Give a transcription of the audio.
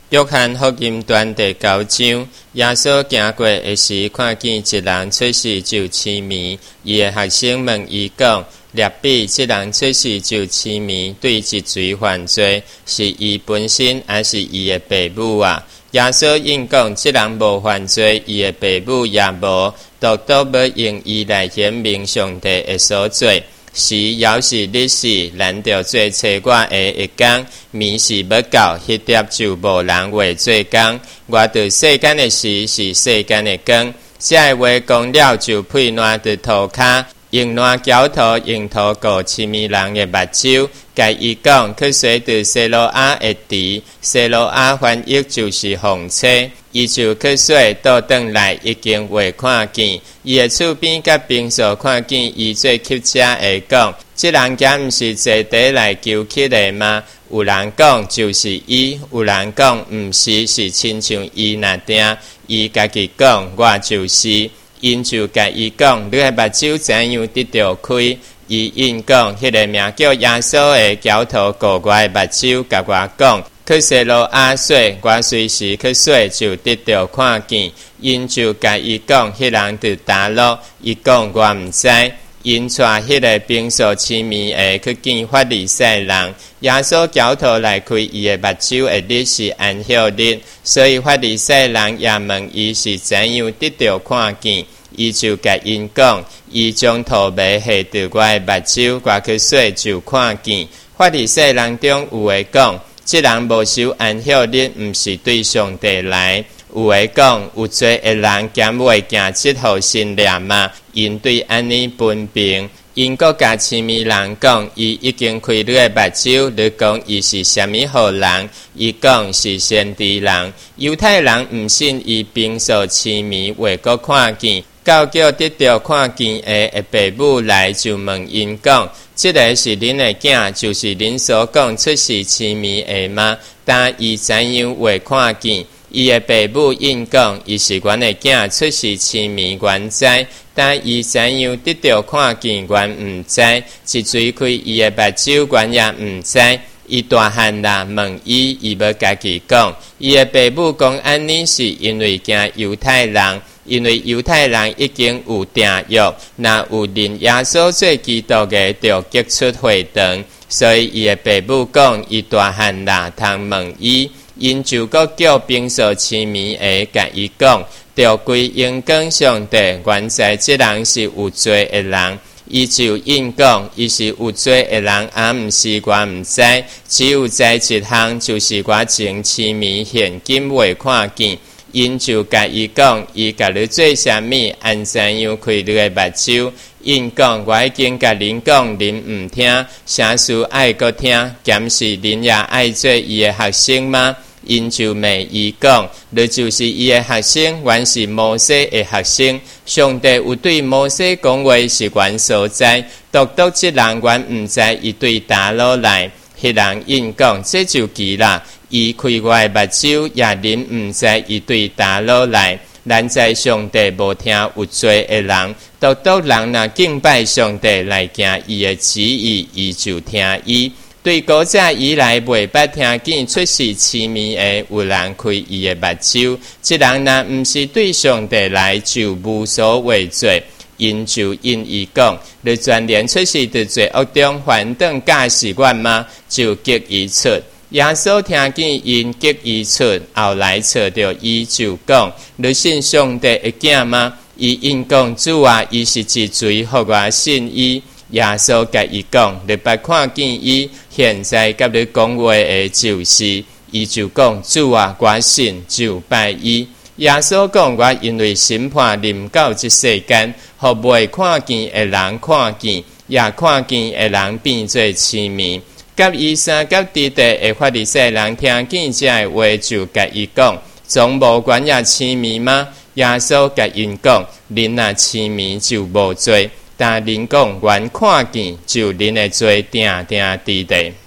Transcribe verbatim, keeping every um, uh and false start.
约翰福音段第九章，耶稣行过的时，看见一人出世就痴迷，伊的学生问伊讲：列比，这人出世就痴迷，对一罪犯罪，是伊本身还是伊的父母啊？耶稣应讲：这人无犯罪，伊的父母也无，独独要用伊来显明上帝的所做。时犹是日时，咱着做找我的一天，暝是要到，迄点就无人为做工。我对世间的时是世间的光，这话讲了就配烂伫涂骹，用烂胶涂用涂过痴迷人的目睭，甲伊讲去洗伫西罗亚的池，西罗亚翻译就是风车。伊就去洗，倒转来已经未看见。伊的厝边甲平素看见伊做乞者会讲：这人敢毋是坐地来求乞的吗？有人讲就是伊，有人讲毋是，是亲像伊那定。伊家己讲我就是。因就甲伊讲：你的目睭怎样得着开？伊应讲：迄个名叫耶稣的交头过我的目睭，甲我讲。去西罗亚洗，我随时去洗就得到看见。因就甲伊讲，迄人伫打落，伊讲我毋知。因带迄个平素痴迷的去见法利赛人，耶稣交头来开伊的目睭的日是安息日，所以法利赛人也问伊是怎样得到看见。伊就甲因讲，伊将土糜下伫我的目睭，我去洗就看见。法利赛人中有诶讲。这人无守安息日，毋是对上帝来。有诶讲，有做的人减未行这号信念嘛？因对安尼分辨，因国甲痴迷人讲，伊已经开你的目睭，你讲伊是虾米号人？伊讲是先知人。犹太人毋信伊平素痴迷，未阁看见。到叫得到看见的父母来，就问因讲：这个是恁的囝，就是恁所讲出世痴迷的吗？但伊怎样会看见？伊的父母应讲：伊是阮的囝，出世痴迷，阮知。但伊怎样得到看见？阮毋知。一嘴开伊的目睭，阮也毋知。伊大汉啦，问伊，伊要家己讲。伊的父母讲安尼，是因为惊犹太人。因为犹太人已经有定约，若有认耶稣做基督的，就结出会堂，所以伊的父母讲，伊大汉啦，通问伊，因就阁叫平素痴迷的，甲伊讲，着归应讲上帝，原知这人是有罪的人。伊就应讲，伊是有罪的人，也毋是我毋知，只有知一项，就是我前痴迷，现今未看见。因就甲伊讲，伊甲你做啥物？安怎样开你的目睭？因讲，我已经甲恁讲，恁毋听，啥事爱阁听？咸是恁也爱做伊的学生吗？因就问伊讲，你就是伊的学生，原是摩西的学生。上帝有对摩西讲话，是原所在，独独这人原毋知伊对打落来。迄人应讲，这就奇啦。伊开我的目睭，也恁毋知伊对打落来。咱知上帝无听有罪的人，独独人若敬拜上帝来行伊的旨意，伊就听伊。对古早以来未捌听见出世痴迷的，有人开伊的目睭。这人若毋是对上帝来，就无所谓罪。因就因伊讲，你全连出世伫罪恶中，反等假是我吗？就激伊出。耶稣听见因激伊出，后来找着伊就讲：你信上帝的囝吗？伊因讲：主啊，伊是一罪，互我信伊。耶稣甲伊讲：你捌看见伊，现在甲你讲话的就是。伊就讲：主啊，我信，就拜伊。耶稣讲：我因为审判临到这世间，互未看见的人看见，也看见的人变做痴迷。甲伊三甲地地的法利赛人听见这话，就甲伊讲：总无管也痴迷吗？耶稣甲因讲：恁若痴迷就无罪，但恁讲原看见，就恁的罪定定地地。